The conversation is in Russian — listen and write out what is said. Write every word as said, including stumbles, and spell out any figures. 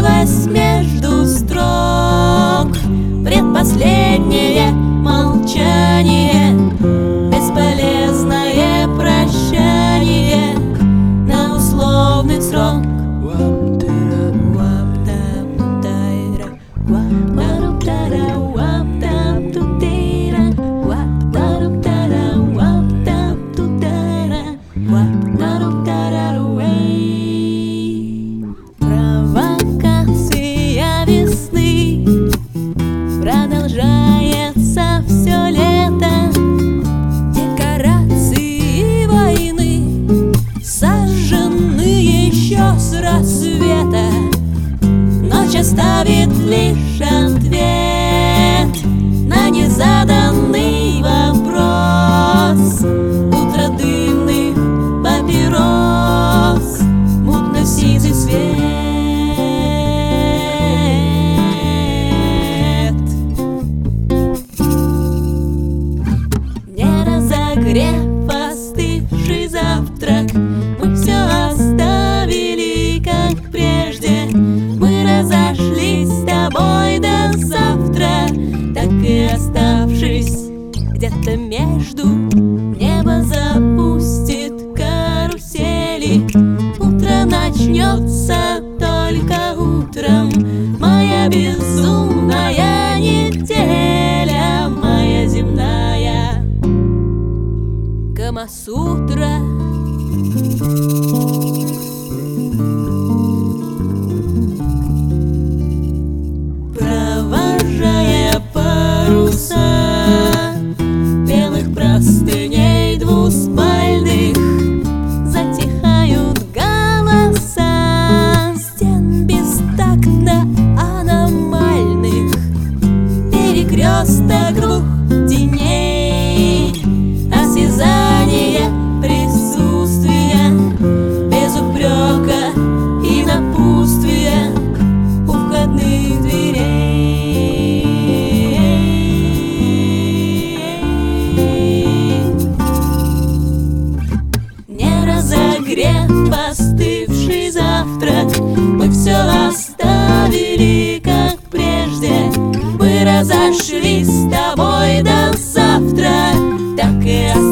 Билось между строк предпоследнее молчание, бесполезное прощание на условный срок. Провокация весны продолжается все лето. Декорации войны сожжены еще с рассвета. Ночь оставит лишь ответ на незаданный вопрос. Утро дымных папирос, мутно-сизый свет. Не разогрев остывший завтрак, мы все оставили как прежде. Мы разошлись с тобой до завтра, так и оставшись где-то между. Небо запустит карусели, утро начнется только утром. Моя безумная неделя, моя земная Камасутра. Провожая паруса белых простыней двуспальных, затихают голоса стен бестактно аномальных. Перекресток двух теней, осязание присутствия, без упрека и напутствия у входных дверей. Не разогрев остывший завтрак, мы все оставили как прежде. Мы разошлись с тобой до завтра, так и оставили.